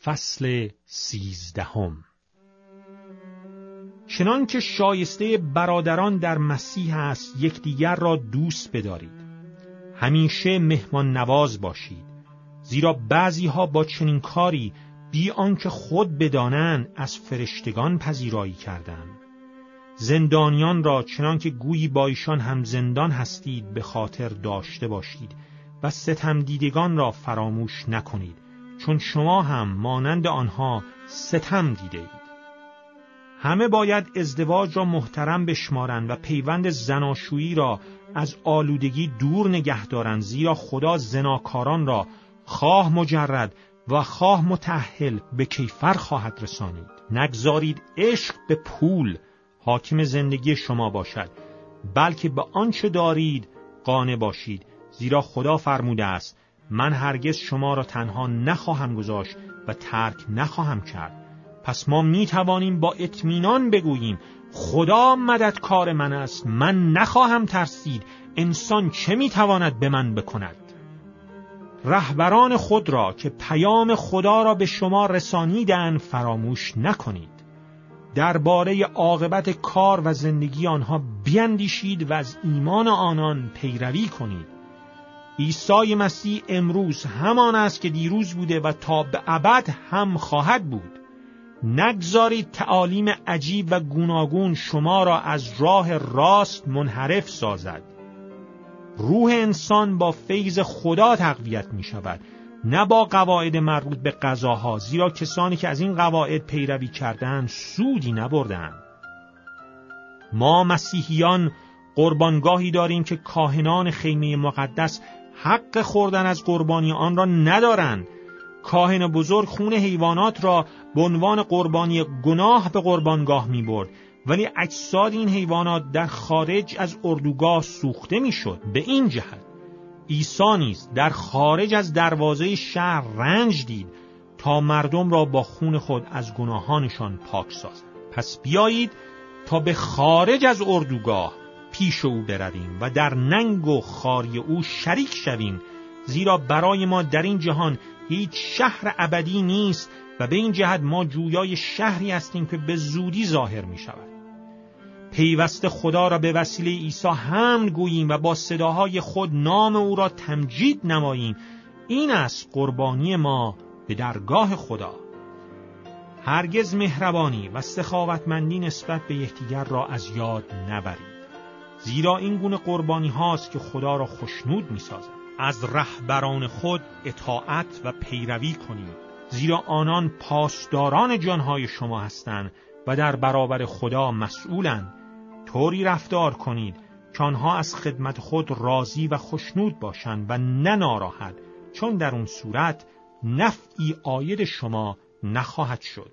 فصل 13. چنان که شایسته برادران در مسیح است یکدیگر را دوست بدارید. همیشه مهمان نواز باشید، زیرا بعضی ها با چنین کاری بی آنکه خود بدانند از فرشتگان پذیرایی کردند. زندانیان را چنان که گویی با ایشان هم زندان هستید به خاطر داشته باشید و ستم دیدگان را فراموش نکنید، چون شما هم مانند آنها ستم دیده اید. همه باید ازدواج را محترم بشمارند و پیوند زناشویی را از آلودگی دور نگه دارند، زیرا خدا زناکاران را خواه مجرد و خواه متأهل به کیفر خواهد رسانید. نگذارید عشق به پول حاکم زندگی شما باشد، بلکه به آنچه دارید قانع باشید، زیرا خدا فرموده است من هرگز شما را تنها نخواهم گذاشت و ترک نخواهم کرد. پس ما می توانیم با اطمینان بگوییم خدا مددکار من است، من نخواهم ترسید، انسان چه می تواند به من بکند؟ رهبران خود را که پیام خدا را به شما رسانیدند فراموش نکنید. درباره عاقبت کار و زندگی آنها بیندیشید و از ایمان آنان پیروی کنید. عیسی مسیح امروز همان است که دیروز بوده و تا به ابد هم خواهد بود. نگذارید تعالیم عجیب و گوناگون شما را از راه راست منحرف سازد. روح انسان با فیض خدا تقویت می شود، نه با قواعد مربوط به قضاها، زیرا کسانی که از این قواعد پیروی کردند سودی نبردند. ما مسیحیان قربانگاهی داریم که کاهنان خیمه مقدس حق خوردن از قربانی آن را ندارند. کاهن بزرگ خون حیوانات را به عنوان قربانی گناه به قربانگاه می برد، ولی اجساد این حیوانات در خارج از اردوگاه سوخته می شد. به این جهت عیسی نیز در خارج از دروازه شهر رنج دید تا مردم را با خون خود از گناهانشان پاک سازد. پس بیایید تا به خارج از اردوگاه پیش او برویم و در ننگ و خواری او شریک شویم، زیرا برای ما در این جهان هیچ شهر ابدی نیست و به این جهت ما جویای شهری هستیم که به زودی ظاهر می شود. پیوسته خدا را به وسیله عیسی حمد گوییم و با صداهای خود نام او را تمجید نماییم. این است قربانی ما به درگاه خدا. هرگز مهربانی و سخاوتمندی نسبت به یکدیگر را از یاد نبرید، زیرا این گونه قربانی هاست که خدا را خوشنود می سازد. از رهبران خود اطاعت و پیروی کنید، زیرا آنان پاسداران جانهای شما هستند و در برابر خدا مسئولند. طوری رفتار کنید که آنها از خدمت خود راضی و خوشنود باشند و نه ناراحت، چون در اون صورت نفعی عاید شما نخواهد شد.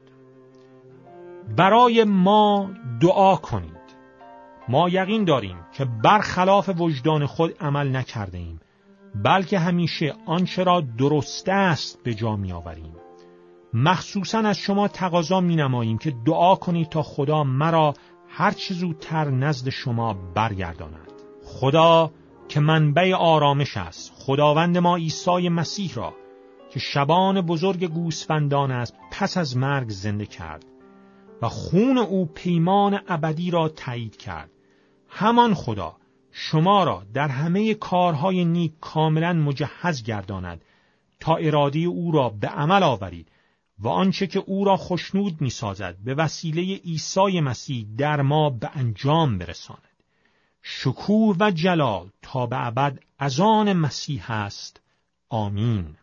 برای ما دعا کنید. ما یقین داریم که برخلاف وجدان خود عمل نکرده ایم، بلکه همیشه آنچه را درسته است به جا می آوریم. مخصوصاً از شما تقاضا می نماییم که دعا کنید تا خدا مرا هر چه زودتر نزد شما برگرداند. خدا که منبع آرامش است، خداوند ما عیسی مسیح را که شبان بزرگ گوسفندان است پس از مرگ زنده کرد و خون او پیمان ابدی را تایید کرد. همان خدا شما را در همه کارهای نیک کاملا مجهز گرداند تا اراده او را به عمل آورید و آنچه که او را خوشنود می سازد به وسیله عیسی مسیح در ما به انجام برساند. شکوه و جلال تا به ابد از آن مسیح است. آمین.